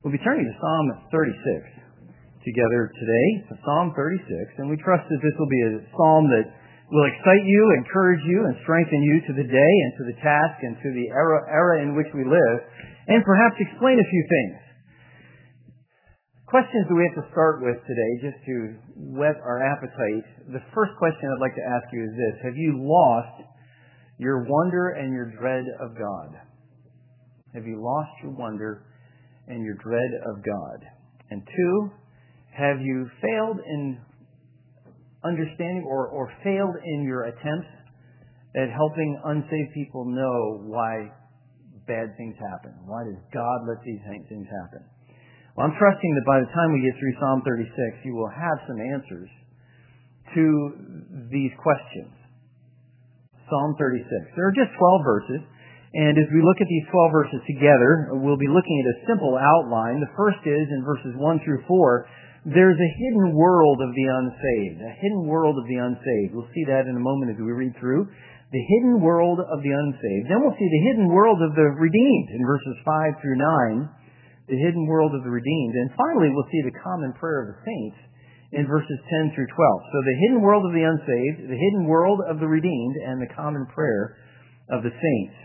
We'll be turning to Psalm 36 together today. So Psalm 36, and we trust that this will be a psalm that will excite you, encourage you, and strengthen you to the day and to the task and to the era in which we live, and perhaps explain a few things. Questions that we have to start with today, just to whet our appetite. The first question I'd like to ask you is this: have you lost your wonder and your dread of God? Have you lost your wonder and your dread of God? And two, have you failed in understanding or failed in your attempts at helping unsaved people know why bad things happen? Why does God let these things happen? Well, I'm trusting that by the time we get through Psalm 36, you will have some answers to these questions. Psalm 36. There are just 12 verses. And as we look at these 12 verses together, we'll be looking at a simple outline. The first is, in verses 1 through 4, there's a hidden world of the unsaved. A hidden world of the unsaved. We'll see that in a moment as we read through. The hidden world of the unsaved. Then we'll see the hidden world of the redeemed in verses 5 through 9. The hidden world of the redeemed. And finally, we'll see the common prayer of the saints in verses 10 through 12. So the hidden world of the unsaved, the hidden world of the redeemed, and the common prayer of the saints.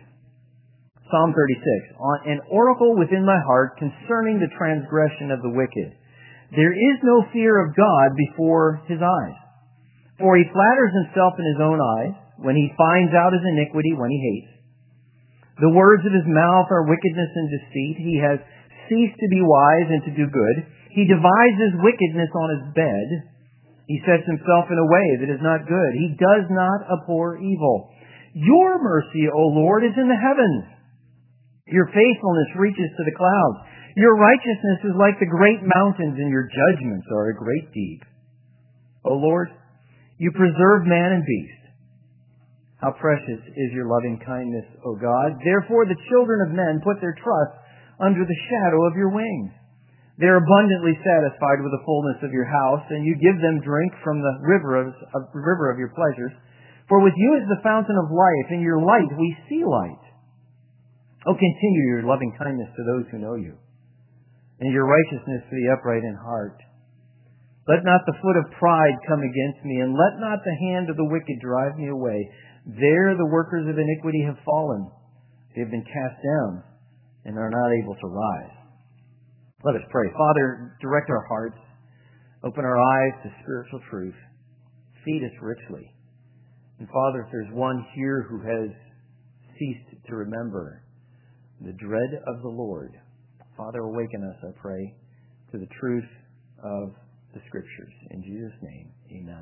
Psalm 36, an oracle within my heart concerning the transgression of the wicked. There is no fear of God before his eyes. For he flatters himself in his own eyes when he finds out his iniquity when he hates. The words of his mouth are wickedness and deceit. He has ceased to be wise and to do good. He devises wickedness on his bed. He sets himself in a way that is not good. He does not abhor evil. Your mercy, O Lord, is in the heavens. Your faithfulness reaches to the clouds. Your righteousness is like the great mountains, and your judgments are a great deep. O Lord, you preserve man and beast. How precious is your loving kindness, O God. Therefore the children of men put their trust under the shadow of your wings. They are abundantly satisfied with the fullness of your house, and you give them drink from the river of your pleasures. For with you is the fountain of life. In your light we see light. Oh, continue your loving kindness to those who know you, and your righteousness to the upright in heart. Let not the foot of pride come against me, and let not the hand of the wicked drive me away. There the workers of iniquity have fallen. They have been cast down and are not able to rise. Let us pray. Father, direct our hearts. Open our eyes to spiritual truth. Feed us richly. And Father, if there's one here who has ceased to remember the dread of the Lord, Father, awaken us, I pray, to the truth of the Scriptures. In Jesus' name, amen.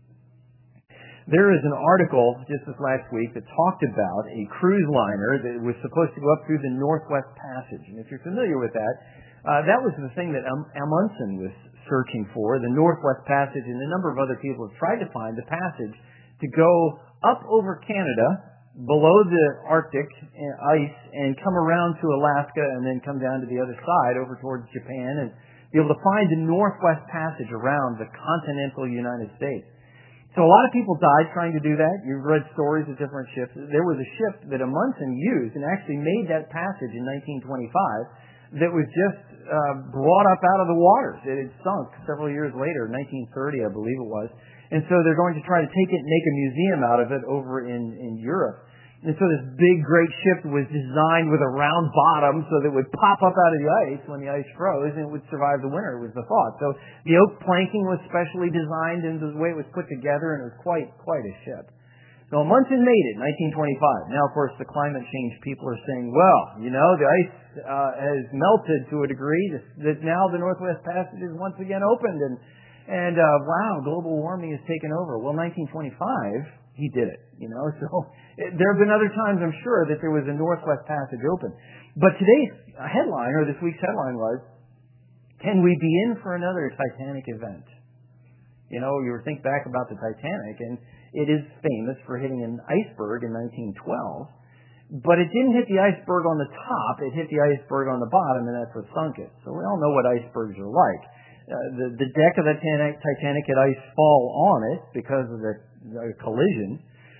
There is an article just this last week that talked about a cruise liner that was supposed to go up through the Northwest Passage. And if you're familiar with that, that was the thing that Amundsen was searching for, the Northwest Passage, and a number of other people have tried to find the passage to go up over Canada, below the Arctic ice, and come around to Alaska and then come down to the other side over towards Japan and be able to find the Northwest Passage around the continental United States. So a lot of people died trying to do that. You've read stories of different ships. There was a ship that Amundsen used and actually made that passage in 1925 that was just brought up out of the waters. It had sunk several years later, 1930 I believe it was. And so they're going to try to take it and make a museum out of it over in Europe. And so this big, great ship was designed with a round bottom so that it would pop up out of the ice when the ice froze and it would survive the winter, was the thought. So the oak planking was specially designed in the way it was put together, and it was quite a ship. So Amundsen made it in 1925. Now, of course, the climate change people are saying, well, the ice has melted to a degree that now the Northwest Passage is once again opened, and wow, global warming has taken over. Well, 1925, he did it, So there have been other times, I'm sure, that there was a Northwest Passage open. But today's headline, or this week's headline was, can we be in for another Titanic event? You think back about the Titanic, and it is famous for hitting an iceberg in 1912. But it didn't hit the iceberg on the top, it hit the iceberg on the bottom, and that's what sunk it. So we all know what icebergs are like. The deck of the Titanic had ice fall on it because of the collision,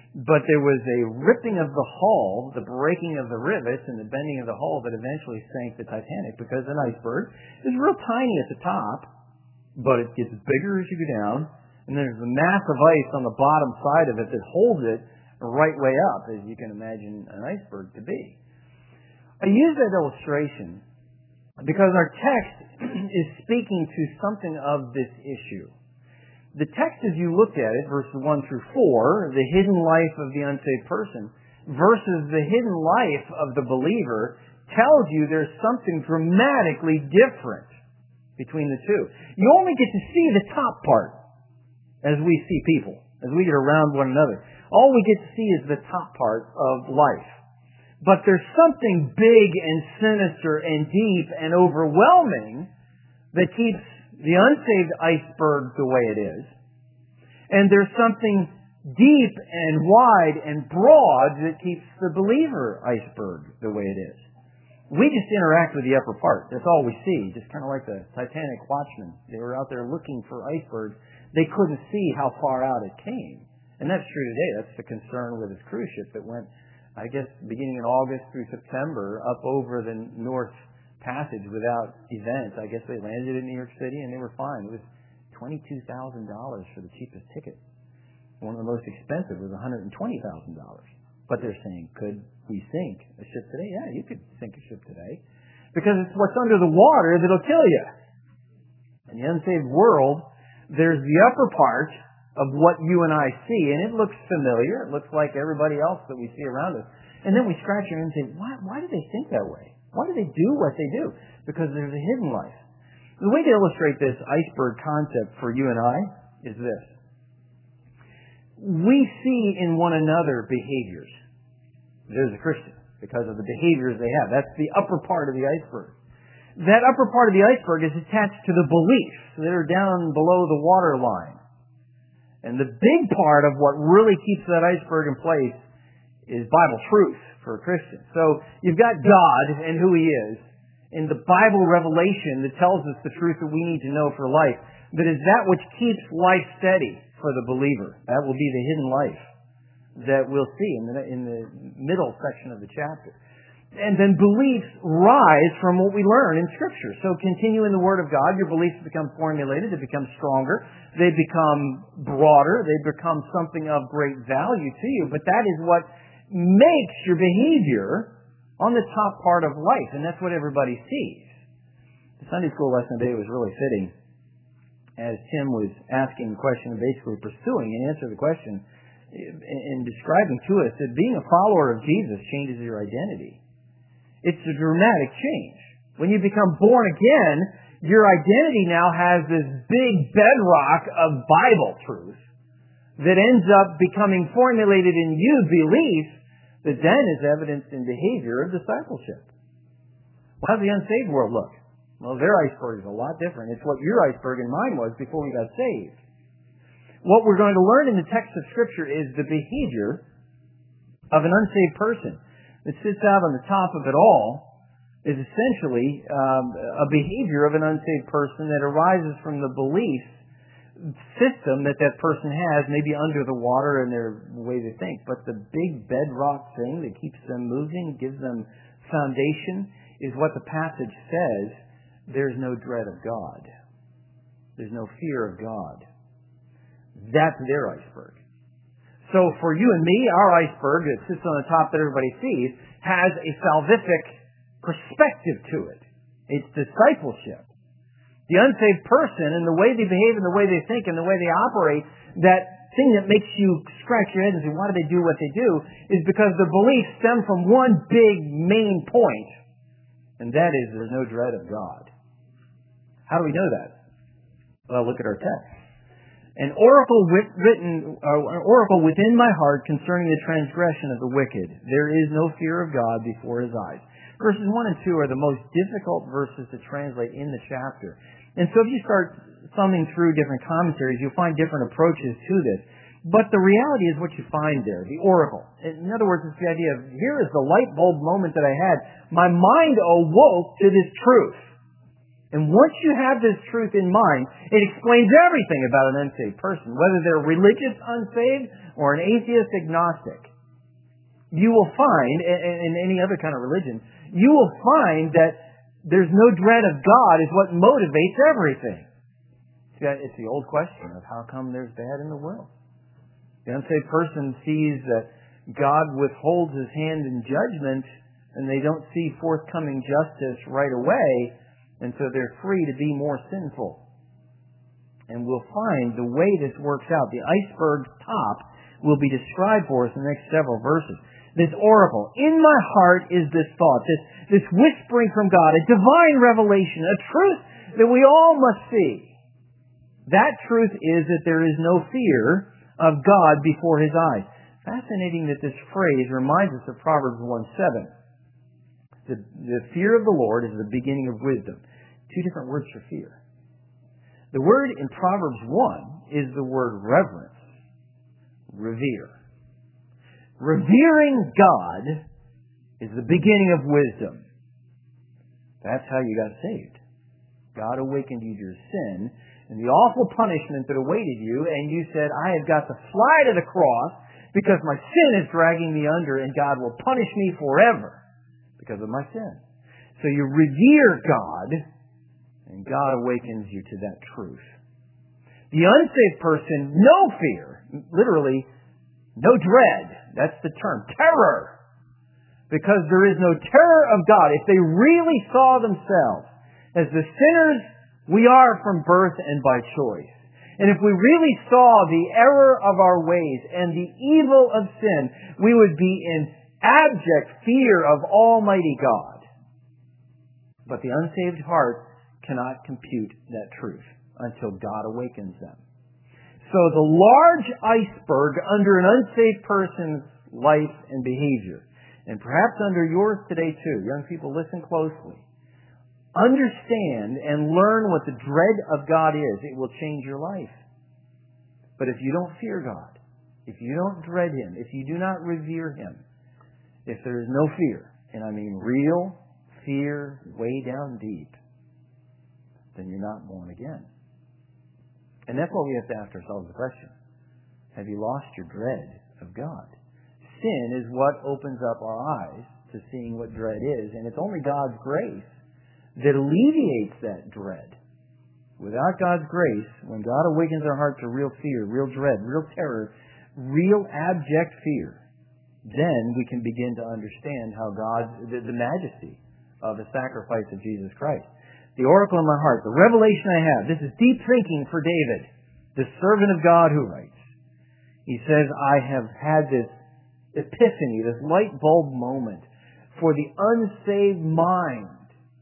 But there was a ripping of the hull, the breaking of the rivets, and the bending of the hull that eventually sank the Titanic, because an iceberg is real tiny at the top, but it gets bigger as you go down, and there's a mass of ice on the bottom side of it that holds it right way up, as you can imagine an iceberg to be. I use that illustration because our text is speaking to something of this issue. The text, as you looked at it, verses 1 through 4, the hidden life of the unsaved person, versus the hidden life of the believer, tells you there's something dramatically different between the two. You only get to see the top part as we see people, as we get around one another. All we get to see is the top part of life. But there's something big and sinister and deep and overwhelming that keeps the unsaved iceberg the way it is. And there's something deep and wide and broad that keeps the believer iceberg the way it is. We just interact with the upper part. That's all we see. Just kind of like the Titanic watchmen. They were out there looking for icebergs. They couldn't see how far out it came. And that's true today. That's the concern with this cruise ship that went, I guess, beginning in August through September, up over the North Passage without events. I guess they landed in New York City and they were fine. It was $22,000 for the cheapest ticket. One of the most expensive was $120,000. But they're saying, could we sink a ship today? Yeah, you could sink a ship today. Because it's what's under the water that'll kill you. In the unsaved world, there's the upper part of what you and I see, and it looks familiar. It looks like everybody else that we see around us. And then we scratch our head and say, why do they think that way? Why do they do what they do? Because there's a hidden life. The way to illustrate this iceberg concept for you and I is this. We see in one another behaviors. There's a Christian because of the behaviors they have. That's the upper part of the iceberg. That upper part of the iceberg is attached to the beliefs that are down below the water line. And the big part of what really keeps that iceberg in place is Bible truth for a Christian. So you've got God and who He is in the Bible revelation that tells us the truth that we need to know for life. That is that which keeps life steady for the believer. That will be the hidden life that we'll see in the middle section of the chapter. And then beliefs rise from what we learn in Scripture. So continue in the Word of God. Your beliefs become formulated. They become stronger. They become broader. They become something of great value to you. But that is what makes your behavior on the top part of life. And that's what everybody sees. The Sunday school lesson today was really fitting as Tim was asking the question, basically pursuing an answer to the question and describing to us that being a follower of Jesus changes your identity. It's a dramatic change. When you become born again, your identity now has this big bedrock of Bible truth that ends up becoming formulated in you beliefs that then is evidenced in behavior of discipleship. How does the unsaved world look? Well, their iceberg is a lot different. It's what your iceberg and mine was before we got saved. What we're going to learn in the text of Scripture is the behavior of an unsaved person that sits out on the top of it all is essentially a behavior of an unsaved person that arises from the belief system that person has, maybe under the water in their way they think. But the big bedrock thing that keeps them moving, gives them foundation, is what the passage says: there's no dread of God. There's no fear of God. That's their iceberg. So for you and me, our iceberg that sits on the top that everybody sees has a salvific perspective to it. It's discipleship. The unsaved person and the way they behave and the way they think and the way they operate, that thing that makes you scratch your head and say, why do they do what they do, is because the beliefs stem from one big main point, and that is there's no dread of God. How do we know that? Well, look at our text. An oracle within my heart concerning the transgression of the wicked. There is no fear of God before His eyes. Verses 1 and 2 are the most difficult verses to translate in the chapter. And so if you start thumbing through different commentaries, you'll find different approaches to this. But the reality is what you find there, the oracle. In other words, it's the idea of, here is the light bulb moment that I had. My mind awoke to this truth. And once you have this truth in mind, it explains everything about an unsaved person, whether they're religious unsaved or an atheist agnostic. You will find, in any other kind of religion, you will find that there's no dread of God is what motivates everything. It's the old question of how come there's bad in the world. The unsaved person sees that God withholds His hand in judgment, and they don't see forthcoming justice right away, and so they're free to be more sinful. And we'll find the way this works out. The iceberg top will be described for us in the next several verses. This oracle, in my heart is this thought, this whispering from God, a divine revelation, a truth that we all must see. That truth is that there is no fear of God before His eyes. Fascinating that this phrase reminds us of Proverbs 1:7. The fear of the Lord is the beginning of wisdom. Two different words for fear. The word in Proverbs 1 is the word reverence, revere. Revering God is the beginning of wisdom. That's how you got saved. God awakened you to your sin and the awful punishment that awaited you, and you said, I have got to fly to the cross because my sin is dragging me under, and God will punish me forever because of my sin. So you revere God, and God awakens you to that truth. The unsaved person, no fear, literally, no dread. That's the term, terror. Because there is no terror of God. If they really saw themselves as the sinners we are from birth and by choice, and if we really saw the error of our ways and the evil of sin, we would be in abject fear of Almighty God. But the unsaved heart cannot compute that truth until God awakens them. So the large iceberg under an unsaved person's life and behavior, and perhaps under yours today too, young people, listen closely. Understand and learn what the dread of God is. It will change your life. But if you don't fear God, if you don't dread Him, if you do not revere Him, if there is no fear, and I mean real fear way down deep, then you're not born again. And that's what we have to ask ourselves the question. Have you lost your dread of God? Sin is what opens up our eyes to seeing what dread is, and it's only God's grace that alleviates that dread. Without God's grace, when God awakens our heart to real fear, real dread, real terror, real abject fear, then we can begin to understand how the majesty of the sacrifice of Jesus Christ. The oracle in my heart, the revelation I have, this is deep thinking for David, the servant of God who writes. He says, I have had this epiphany, this light bulb moment for the unsaved mind.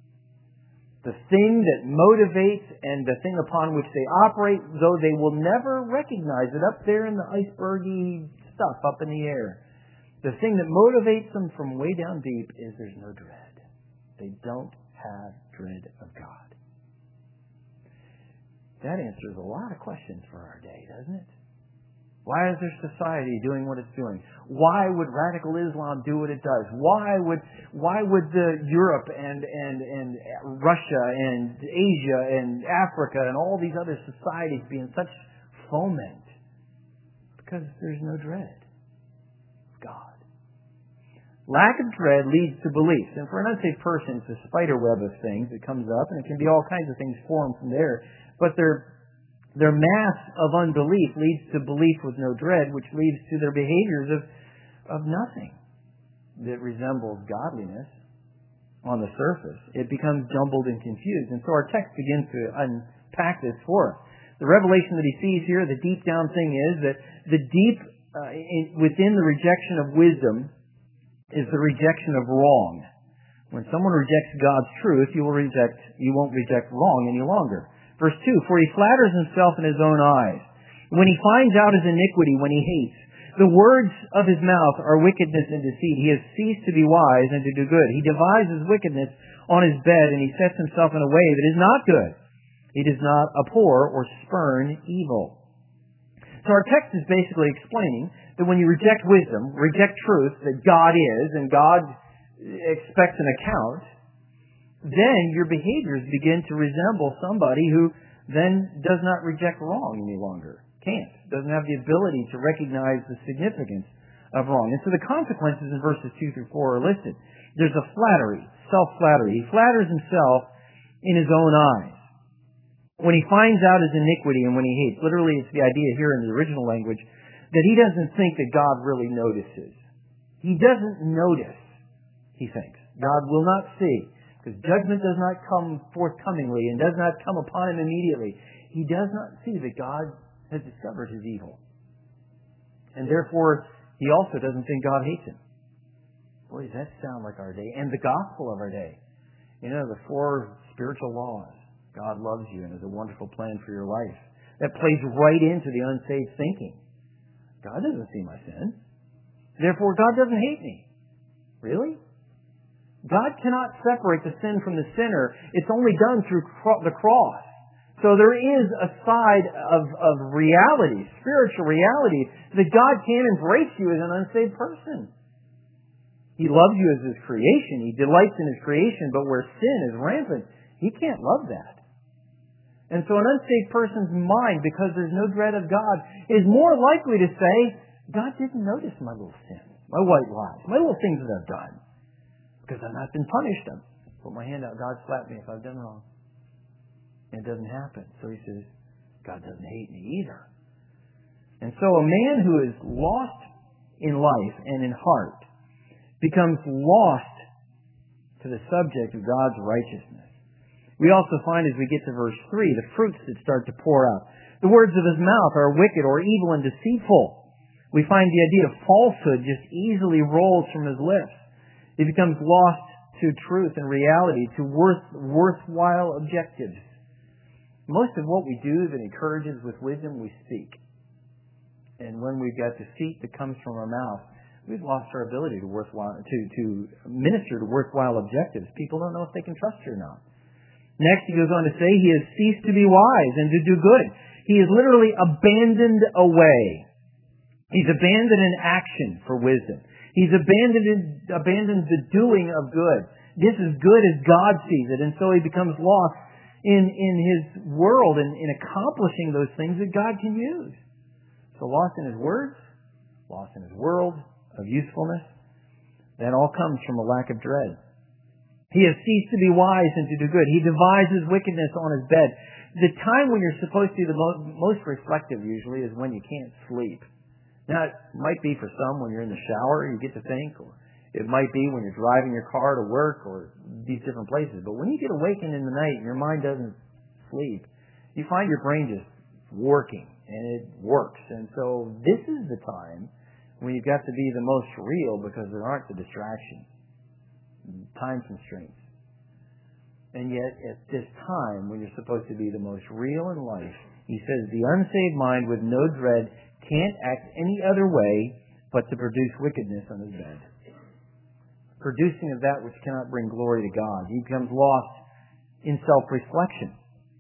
The thing that motivates and the thing upon which they operate, though they will never recognize it up there in the icebergy stuff up in the air. The thing that motivates them from way down deep is there's no dread. They don't have dread of God. That answers a lot of questions for our day, doesn't it? Why is their society doing what it's doing? Why would radical Islam do what it does? Why would Europe and Russia and Asia and Africa and all these other societies be in such foment? Because there's no dread of God. Lack of dread leads to beliefs. And for an unsaved person, it's a spider web of things that comes up, and it can be all kinds of things formed from there. But their mass of unbelief leads to belief with no dread, which leads to their behaviors of nothing that resembles godliness on the surface. It becomes jumbled and confused. And so our text begins to unpack this for us. The revelation that he sees here, the deep down thing is that the deep within the rejection of wisdom is the rejection of wrong. When someone rejects God's truth, you won't reject wrong any longer. Verse 2, for he flatters himself in his own eyes. When he finds out his iniquity, when he hates, the words of his mouth are wickedness and deceit. He has ceased to be wise and to do good. He devises wickedness on his bed, and he sets himself in a way that is not good. He does not abhor or spurn evil. So our text is basically explaining that when you reject wisdom, reject truth that God is, and God expects an account, then your behaviors begin to resemble somebody who then does not reject wrong any longer. Can't. Doesn't have the ability to recognize the significance of wrong. And so the consequences in verses 2 through 4 are listed. There's a flattery, self-flattery. He flatters himself in his own eyes. When he finds out his iniquity and when he hates, literally it's the idea here in the original language, that he doesn't think that God really notices. He doesn't notice, he thinks. God will not see, because judgment does not come forthcomingly and does not come upon him immediately. He does not see that God has discovered his evil. And therefore, he also doesn't think God hates him. Boy, does that sound like our day and the gospel of our day. You know, the 4 spiritual laws. God loves you and has a wonderful plan for your life. That plays right into the unsaved thinking. God doesn't see my sin. Therefore, God doesn't hate me. Really? God cannot separate the sin from the sinner. It's only done through the cross. So there is a side of reality, spiritual reality, that God can embrace you as an unsaved person. He loves you as His creation. He delights in His creation, but where sin is rampant, He can't love that. And so an unsaved person's mind, because there's no dread of God, is more likely to say, God didn't notice my little sins, my white lies, my little things that I've done, because I've not been punished. I put my hand out, God slapped me if I've done wrong. And it doesn't happen. So he says, God doesn't hate me either. And so a man who is lost in life and in heart becomes lost to the subject of God's righteousness. We also find as we get to verse 3, the fruits that start to pour out. The words of his mouth are wicked or evil and deceitful. We find the idea of falsehood just easily rolls from his lips. He becomes lost to truth and reality, to worthwhile objectives. Most of what we do that encourages with wisdom, we speak. And when we've got deceit that comes from our mouth, we've lost our ability to minister to worthwhile objectives. People don't know if they can trust you or not. Next, he goes on to say, he has ceased to be wise and to do good. He is literally abandoned away. He's abandoned an action for wisdom. He's abandoned the doing of good. This is good as God sees it, and so he becomes lost in his world and in accomplishing those things that God can use. So lost in his words, lost in his world of usefulness, that all comes from a lack of dread. He has ceased to be wise and to do good. He devises wickedness on his bed. The time when you're supposed to be the most reflective usually is when you can't sleep. Now, it might be for some when you're in the shower, you get to think, or it might be when you're driving your car to work or these different places. But when you get awakened in the night and your mind doesn't sleep, you find your brain just working, and it works. And so this is the time when you've got to be the most real because there aren't the distractions. Time constraints. And yet, at this time, when you're supposed to be the most real in life, he says, the unsaved mind with no dread can't act any other way but to produce wickedness on his bed. Producing of that which cannot bring glory to God. He becomes lost in self-reflection.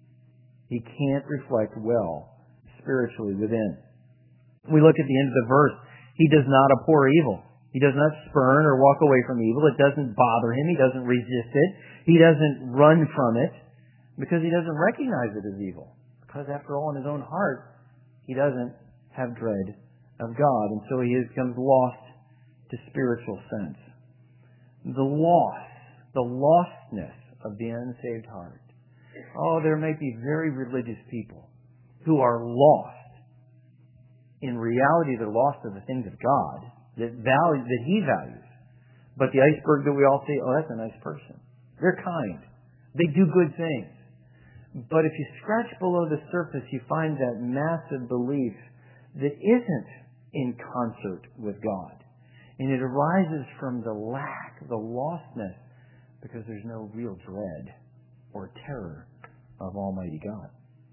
He can't reflect well spiritually within. We look at the end of the verse. He does not abhor evil. He does not spurn or walk away from evil. It doesn't bother him. He doesn't resist it. He doesn't run from it because he doesn't recognize it as evil. Because after all, in his own heart, he doesn't have dread of God. And so he becomes lost to spiritual sense. The lostness of the unsaved heart. Oh, there may be very religious people who are lost. In reality, they're lost to the things of God that he values. But the iceberg that we all see, oh, that's a nice person. They're kind. They do good things. But if you scratch below the surface, you find that massive belief that isn't in concert with God. And it arises from the lack, the lostness, because there's no real dread or terror of Almighty God.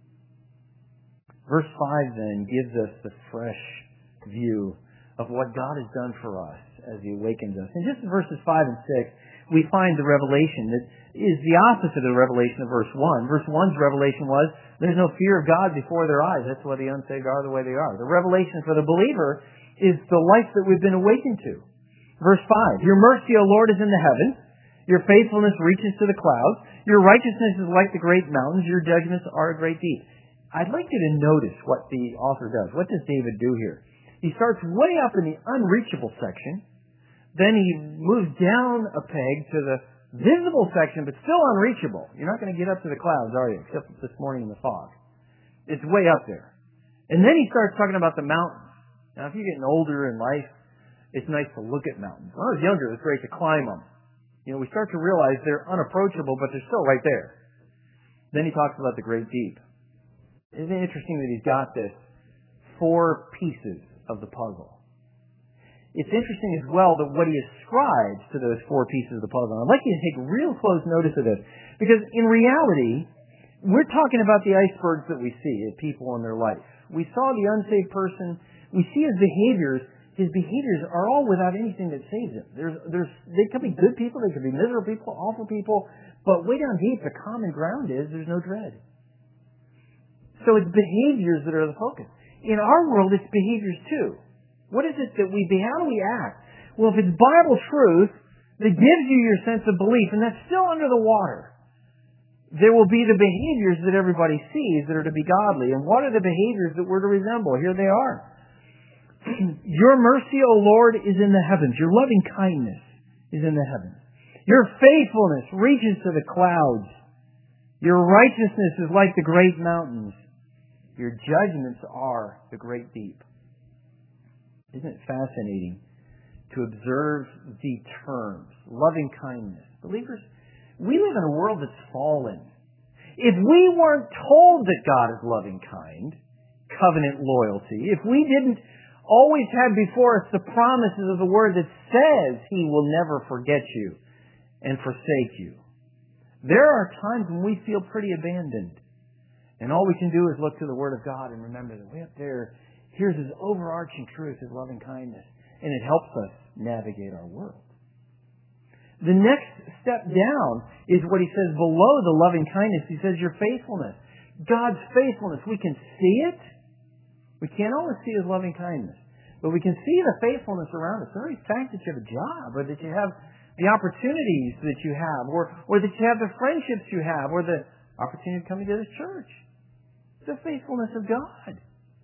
Verse 5 then gives us the fresh view of what God has done for us as He awakens us. And just in verses 5 and 6, we find the revelation that is the opposite of the revelation of verse 1. Verse 1's revelation was, there's no fear of God before their eyes. That's why the unsaved are the way they are. The revelation for the believer is the life that we've been awakened to. Verse 5, your mercy, O Lord, is in the heavens. Your faithfulness reaches to the clouds. Your righteousness is like the great mountains. Your judgments are a great deep. I'd like you to notice what the author does. What does David do here? He starts way up in the unreachable section. Then he moves down a peg to the visible section, but still unreachable. You're not going to get up to the clouds, are you? Except this morning in the fog. It's way up there. And then he starts talking about the mountains. Now, if you're getting older in life, it's nice to look at mountains. When I was younger, it was great to climb them. We start to realize they're unapproachable, but they're still right there. Then he talks about the great deep. Isn't it interesting that he's got this 4 pieces of the puzzle? It's interesting as well that what he ascribes to those 4 pieces of the puzzle. I'd like you to take real close notice of this, because in reality, we're talking about the icebergs that we see of people in their life. We saw the unsaved person. We see his behaviors. His behaviors are all without anything that saves him. They could be good people, they could be miserable people, awful people, but way down deep, the common ground is there's no dread. So it's behaviors that are the focus. In our world, it's behaviors too. What is it that how do we act? Well, if it's Bible truth that gives you your sense of belief, and that's still under the water, there will be the behaviors that everybody sees that are to be godly. And what are the behaviors that we're to resemble? Here they are. Your mercy, O Lord, is in the heavens. Your loving kindness is in the heavens. Your faithfulness reaches to the clouds. Your righteousness is like the great mountains. Your judgments are the great deep. Isn't it fascinating to observe the terms? Loving kindness. Believers, we live in a world that's fallen. If we weren't told that God is loving kind, covenant loyalty, if we didn't always have before us the promises of the Word that says He will never forget you and forsake you, there are times when we feel pretty abandoned. And all we can do is look to the Word of God and remember that way up there, here's His overarching truth, His loving kindness. And it helps us navigate our world. The next step down is what he says below the loving kindness. He says your faithfulness. God's faithfulness. We can see it. We can't always see His loving kindness. But we can see the faithfulness around us. The very fact that you have a job, or that you have the opportunities that you have, or that you have the friendships you have, or the opportunity of coming to this church. The faithfulness of God.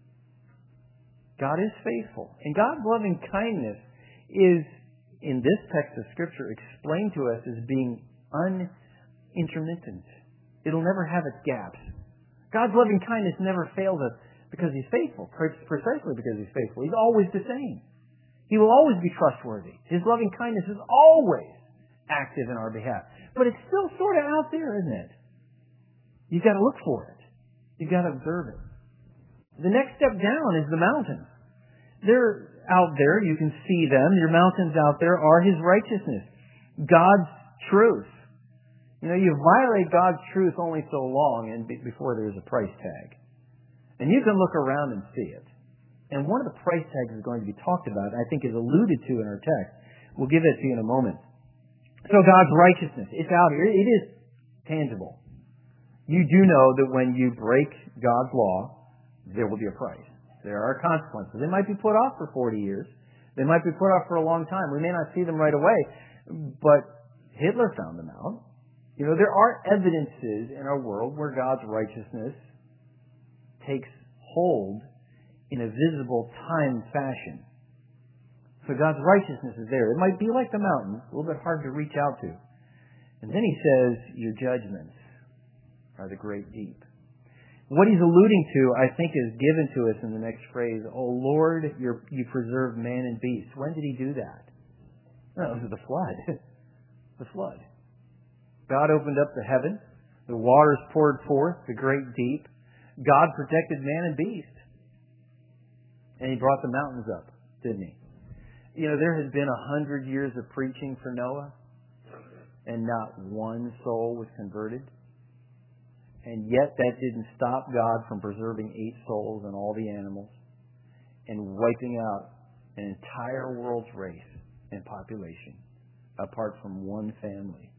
God is faithful. And God's loving kindness is, in this text of Scripture, explained to us as being unintermittent. It'll never have its gaps. God's loving kindness never fails us because He's faithful, precisely because He's faithful. He's always the same. He will always be trustworthy. His loving kindness is always active in our behalf. But it's still sort of out there, isn't it? You've got to look for it. You've got to observe it. The next step down is the mountains. They're out there. You can see them. Your mountains out there are His righteousness. God's truth. You violate God's truth only so long and before there's a price tag. And you can look around and see it. And one of the price tags is going to be talked about, I think is alluded to in our text. We'll give it to you in a moment. So God's righteousness, it's out here. It is tangible. You do know that when you break God's law, there will be a price. There are consequences. They might be put off for 40 years. They might be put off for a long time. We may not see them right away, but Hitler found them out. There are evidences in our world where God's righteousness takes hold in a visible time fashion. So God's righteousness is there. It might be like the mountains, a little bit hard to reach out to. And then he says, your judgments are the great deep. What he's alluding to, I think, is given to us in the next phrase, O Lord, you preserve man and beast. When did He do that? No, it was the flood. The flood. God opened up the heavens. The waters poured forth, the great deep. God protected man and beast. And He brought the mountains up, didn't He? There has been 100 years of preaching for Noah, and not one soul was converted. And yet that didn't stop God from preserving 8 souls and all the animals and wiping out an entire world's race and population apart from one family.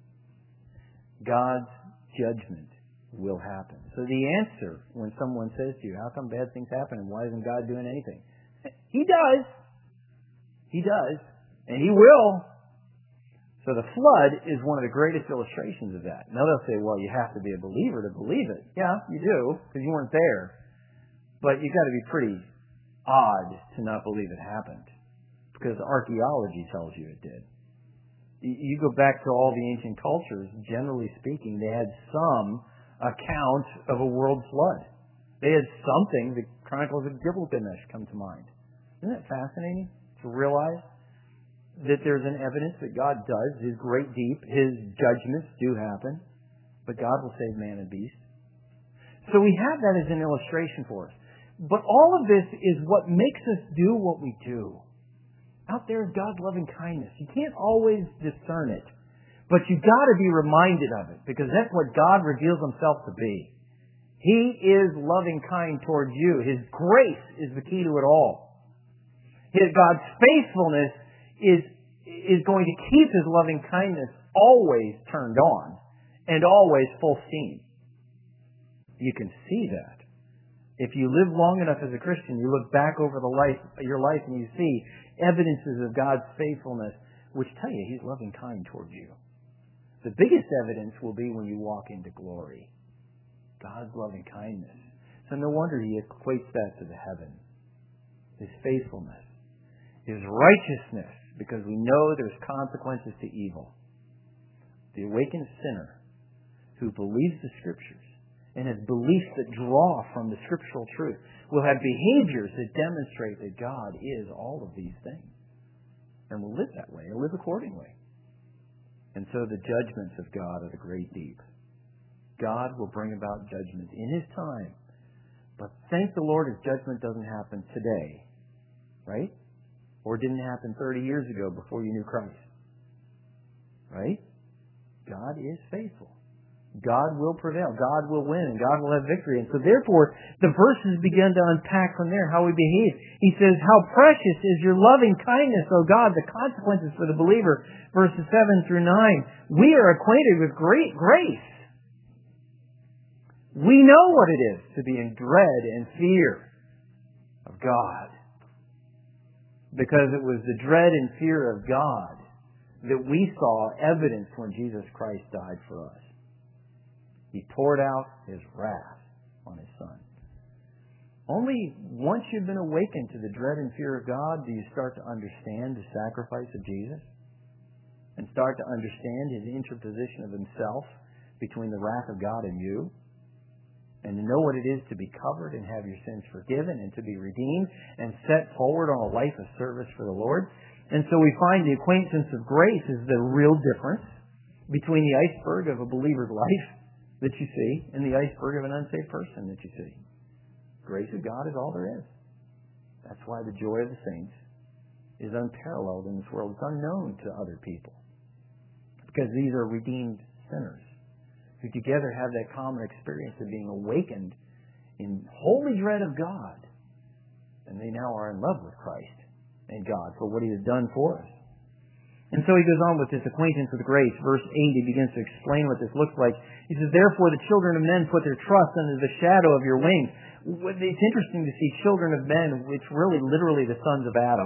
God's judgment will happen. So the answer when someone says to you, how come bad things happen and why isn't God doing anything? He does. He does. And He will. So the flood is one of the greatest illustrations of that. Now they'll say, well, you have to be a believer to believe it. Yeah, you do, because you weren't there. But you've got to be pretty odd to not believe it happened, because archaeology tells you it did. You go back to all the ancient cultures, generally speaking, they had some account of a world flood. They had something. The Chronicles of Gilgamesh come to mind. Isn't that fascinating to realize that there's an evidence that God does His great deep, His judgments do happen, but God will save man and beast. So we have that as an illustration for us. But all of this is what makes us do what we do. Out there is God's loving kindness. You can't always discern it, but you've got to be reminded of it, because that's what God reveals Himself to be. He is loving kind towards you. His grace is the key to it all. God's faithfulness is going to keep His loving kindness always turned on and always full steam. You can see that. If you live long enough as a Christian, you look back over your life and you see evidences of God's faithfulness which tell you He's loving kind towards you. The biggest evidence will be when you walk into glory. God's loving kindness. So no wonder He equates that to the heaven. His faithfulness. His righteousness, because we know there's consequences to evil. The awakened sinner who believes the Scriptures and has beliefs that draw from the scriptural truth will have behaviors that demonstrate that God is all of these things. And will live that way, and live accordingly. And so the judgments of God are the great deep. God will bring about judgment in His time. But thank the Lord His judgment doesn't happen today. Right? Or didn't happen 30 years ago before you knew Christ. Right? God is faithful. God will prevail. God will win. And God will have victory. And so therefore, the verses begin to unpack from there how we behave. He says, how precious is your loving kindness, O God, the consequences for the believer. Verses 7 through 9. We are acquainted with great grace. We know what it is to be in dread and fear of God. Because it was the dread and fear of God that we saw evidenced when Jesus Christ died for us. He poured out His wrath on His Son. Only once you've been awakened to the dread and fear of God do you start to understand the sacrifice of Jesus and start to understand His interposition of Himself between the wrath of God and you. And to know what it is to be covered and have your sins forgiven and to be redeemed and set forward on a life of service for the Lord. And so we find the acquaintance of grace is the real difference between the iceberg of a believer's life that you see and the iceberg of an unsaved person that you see. Grace of God is all there is. That's why the joy of the saints is unparalleled in this world. It's unknown to other people. Because these are redeemed sinners who together have that common experience of being awakened in holy dread of God. And they now are in love with Christ and God for what He has done for us. And so he goes on with this acquaintance with grace. Verse 8, he begins to explain what this looks like. He says, therefore the children of men put their trust under the shadow of your wings. It's interesting to see children of men, which really literally the sons of Adam.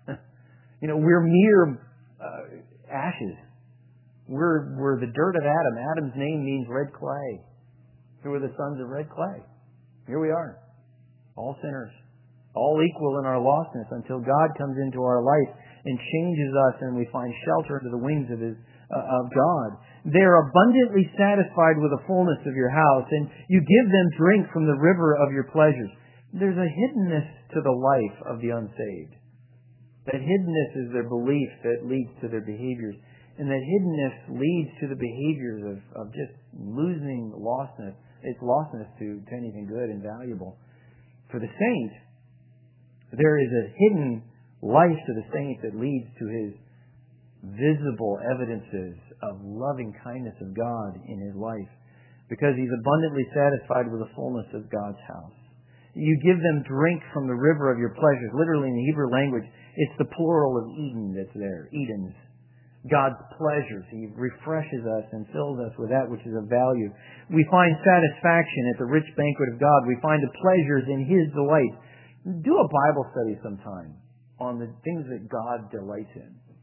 We're mere ashes. We're the dirt of Adam. Adam's name means red clay. Who are the sons of red clay? Here we are. All sinners. All equal in our lostness until God comes into our life and changes us and we find shelter under the wings of God. They are abundantly satisfied with the fullness of your house, and you give them drink from the river of your pleasures. There's a hiddenness to the life of the unsaved. That hiddenness is their belief that leads to their behaviors. And that hiddenness leads to the behaviors of just losing lostness. It's lostness to anything good and valuable. For the saint, there is a hidden life to the saint that leads to his visible evidences of loving kindness of God in his life. Because he's abundantly satisfied with the fullness of God's house. You give them drink from the river of your pleasures. Literally in the Hebrew language, it's the plural of Eden that's there. Edens. God's pleasures. He refreshes us and fills us with that which is of value. We find satisfaction at the rich banquet of God. We find the pleasures in His delight. Do a Bible study sometime on the things that God delights in.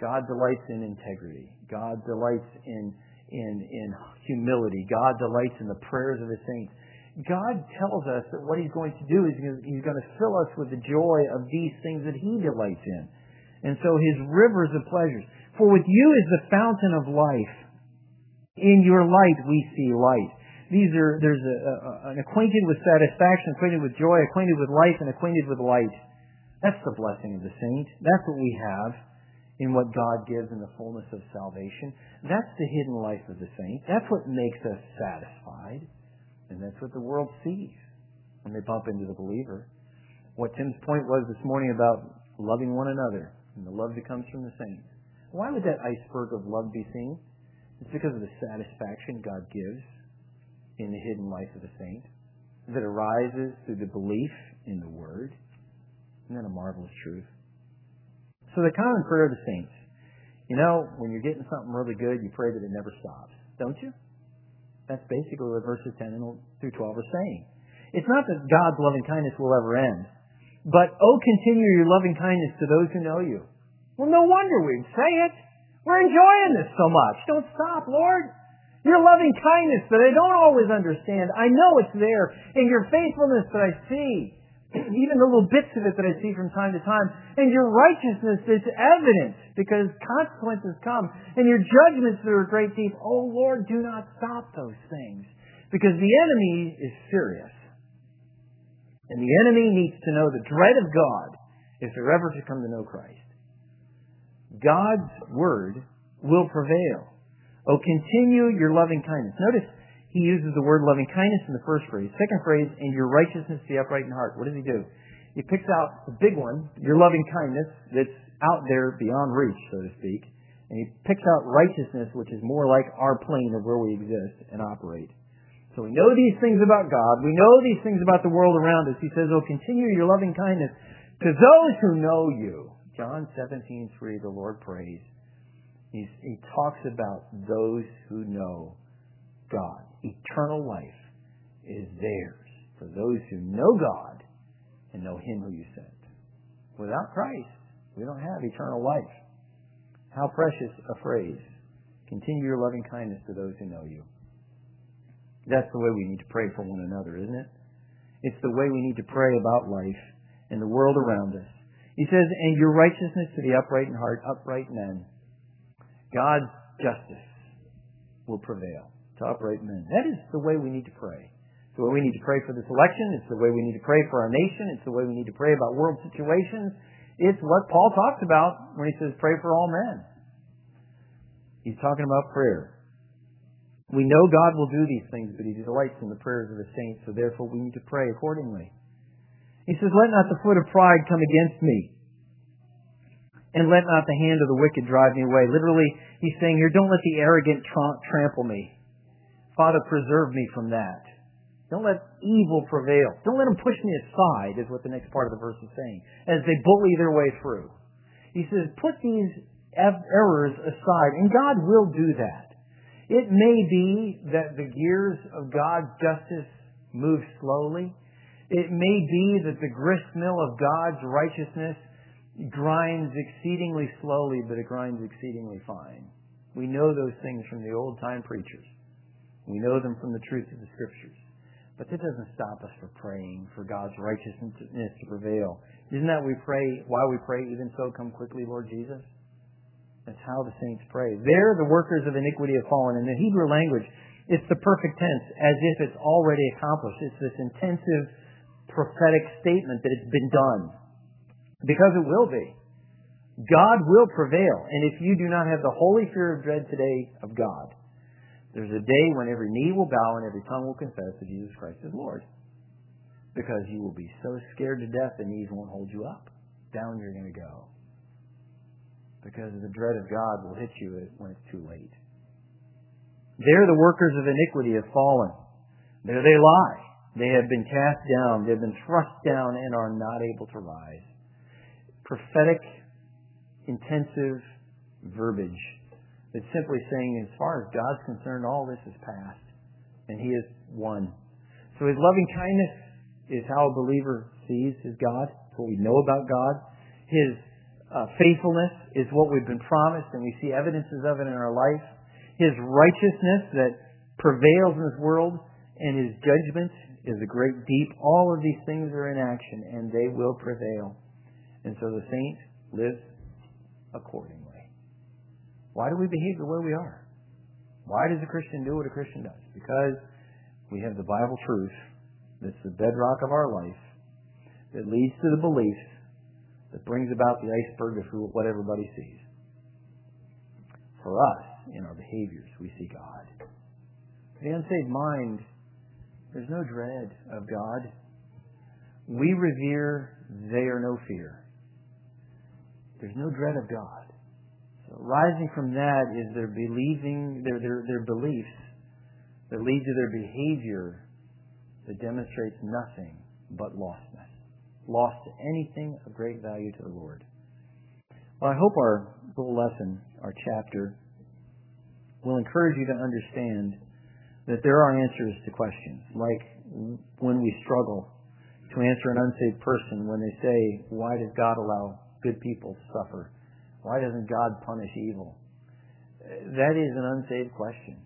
God delights in integrity. God delights in humility. God delights in the prayers of His saints. God tells us that what He's going to do is He's going to fill us with the joy of these things that He delights in. And so His rivers of pleasures. For with you is the fountain of life. In your light we see light. There's an acquainted with satisfaction, acquainted with joy, acquainted with life, and acquainted with light. That's the blessing of the saint. That's what we have in what God gives in the fullness of salvation. That's the hidden life of the saint. That's what makes us satisfied. And that's what the world sees when they bump into the believer. What Tim's point was this morning about loving one another and the love that comes from the saints. Why would that iceberg of love be seen? It's because of the satisfaction God gives in the hidden life of the saint that arises through the belief in the Word. Isn't that a marvelous truth? So the common prayer of the saints. You know, when you're getting something really good, you pray that it never stops. Don't you? That's basically what verses 10 through 12 are saying. It's not that God's loving kindness will ever end, but, oh, continue your loving kindness to those who know you. Well, no wonder we'd say it. We're enjoying this so much. Don't stop, Lord. Your loving kindness that I don't always understand, I know it's there. And your faithfulness that I see, even the little bits of it that I see from time to time. And your righteousness is evident because consequences come. And your judgments that are great deep. Oh, Lord, do not stop those things. Because the enemy is serious. And the enemy needs to know the dread of God if they're ever to come to know Christ. God's word will prevail. Oh, continue your loving kindness. Notice he uses the word loving kindness in the first phrase. Second phrase, and your righteousness to the upright in heart. What does he do? He picks out the big one, your loving kindness, that's out there beyond reach, so to speak. And he picks out righteousness, which is more like our plane of where we exist and operate. So we know these things about God. We know these things about the world around us. He says, oh, continue your loving kindness to those who know you. John 17:3, the Lord prays. He talks about those who know God. Eternal life is theirs for those who know God and know Him who you sent. Without Christ, we don't have eternal life. How precious a phrase. Continue your loving kindness to those who know you. That's the way we need to pray for one another, isn't it? It's the way we need to pray about life and the world around us. He says, and your righteousness to the upright in heart, upright men. God's justice will prevail to upright men. That is the way we need to pray. It's the way we need to pray for this election. It's the way we need to pray for our nation. It's the way we need to pray about world situations. It's what Paul talks about when he says pray for all men. He's talking about prayer. We know God will do these things, but He delights in the prayers of the saints, so therefore we need to pray accordingly. He says, let not the foot of pride come against me, and let not the hand of the wicked drive me away. Literally, he's saying here, don't let the arrogant trample me. Father, preserve me from that. Don't let evil prevail. Don't let them push me aside, is what the next part of the verse is saying, as they bully their way through. He says, put these errors aside, and God will do that. It may be that the gears of God's justice move slowly. It may be that the gristmill of God's righteousness grinds exceedingly slowly, but it grinds exceedingly fine. We know those things from the old-time preachers. We know them from the truth of the Scriptures. But that doesn't stop us from praying for God's righteousness to prevail. Isn't that why we pray, even so come quickly, Lord Jesus? That's how the saints pray. They're the workers of iniquity have fallen. In the Hebrew language, it's the perfect tense, as if it's already accomplished. It's this intensive prophetic statement that it's been done. Because it will be. God will prevail. And if you do not have the holy fear of dread today of God, there's a day when every knee will bow and every tongue will confess that Jesus Christ is Lord. Because you will be so scared to death the knees won't hold you up. Down you're going to go. Because the dread of God will hit you when it's too late. There the workers of iniquity have fallen. There they lie. They have been cast down. They have been thrust down and are not able to rise. Prophetic, intensive verbiage that's simply saying, as far as God's concerned, all this is past, and He is one. So His loving kindness is how a believer sees his God. It's what we know about God. His faithfulness is what we've been promised, and we see evidences of it in our life. His righteousness that prevails in this world, and His judgment is a great deep. All of these things are in action, and they will prevail. And so the saint lives accordingly. Why do we behave the way we are? Why does a Christian do what a Christian does? Because we have the Bible truth that's the bedrock of our life, that leads to the beliefs, that brings about the iceberg of what everybody sees. For us, in our behaviors, we see God. The unsaved mind, there's no dread of God. We revere, they are no fear. There's no dread of God. So rising from that is their believing, their beliefs that lead to their behavior that demonstrates nothing but lostness. Lost to anything of great value to the Lord. Well, I hope our little lesson, our chapter, will encourage you to understand that there are answers to questions. Like when we struggle to answer an unsaved person when they say, why does God allow good people to suffer? Why doesn't God punish evil? That is an unsaved question.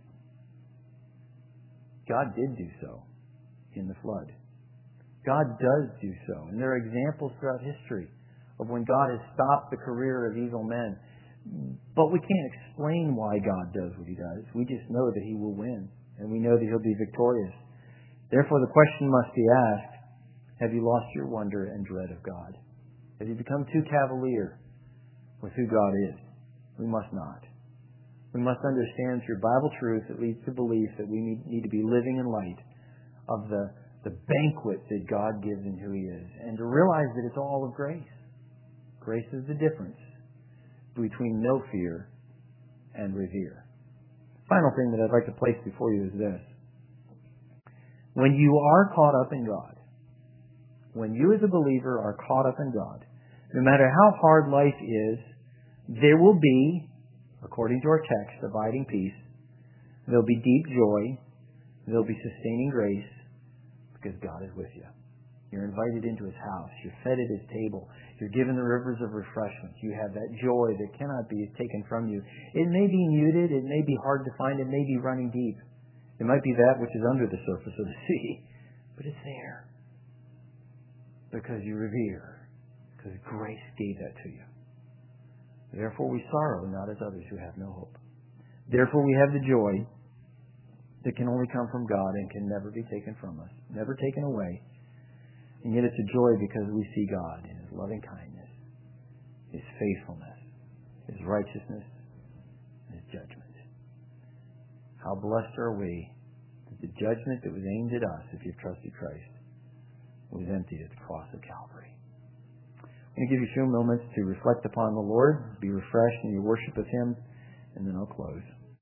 God did do so in the flood. God does do so. And there are examples throughout history of when God has stopped the career of evil men. But we can't explain why God does what He does. We just know that He will win. And we know that He'll be victorious. Therefore, the question must be asked, have you lost your wonder and dread of God? Have you become too cavalier with who God is? We must not. We must understand through Bible truth that leads to belief that we need to be living in light of the banquet that God gives in who He is, and to realize that it's all of grace. Grace is the difference between no fear and revere. Final thing that I'd like to place before you is this. When you are caught up in God, when you as a believer are caught up in God, no matter how hard life is, there will be, according to our text, abiding peace. There'll be deep joy. There'll be sustaining grace, because God is with you. You're invited into His house. You're fed at His table. You're given the rivers of refreshment. You have that joy that cannot be taken from you. It may be muted. It may be hard to find. It may be running deep. It might be that which is under the surface of the sea. But it's there. Because you revere. Because grace gave that to you. Therefore we sorrow, not as others who have no hope. Therefore we have the joy that can only come from God and can never be taken from us, never taken away. And yet it's a joy because we see God in His loving kindness, His faithfulness, His righteousness, and His judgment. How blessed are we that the judgment that was aimed at us, if you've trusted Christ, was emptied at the cross of Calvary. I'm going to give you a few moments to reflect upon the Lord, be refreshed in your worship of Him, and then I'll close.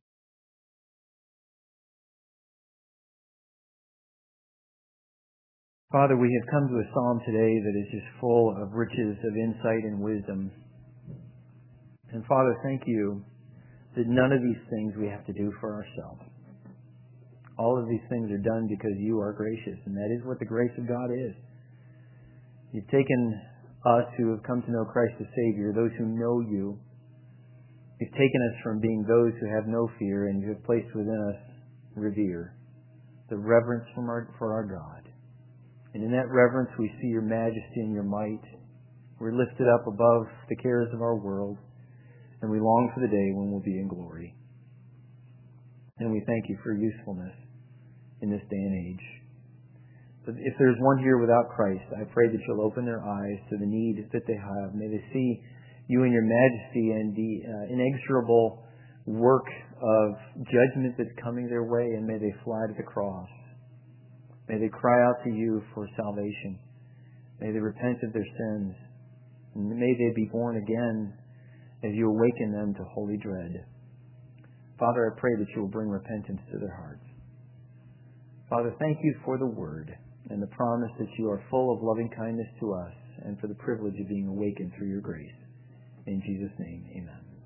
Father, we have come to a psalm today that is just full of riches of insight and wisdom. And Father, thank You that none of these things we have to do for ourselves. All of these things are done because You are gracious, and that is what the grace of God is. You've taken us who have come to know Christ as Savior, those who know You. You've taken us from being those who have no fear, and You have placed within us revere, the reverence for our God. And in that reverence we see Your majesty and Your might. We're lifted up above the cares of our world, and we long for the day when we'll be in glory. And we thank You for usefulness in this day and age. But if there's one here without Christ, I pray that You'll open their eyes to the need that they have. May they see You in Your majesty and the inexorable work of judgment that's coming their way, and may they fly to the cross. May they cry out to You for salvation. May they repent of their sins. And may they be born again as You awaken them to holy dread. Father, I pray that You will bring repentance to their hearts. Father, thank You for the Word and the promise that You are full of loving kindness to us, and for the privilege of being awakened through Your grace. In Jesus' name, amen.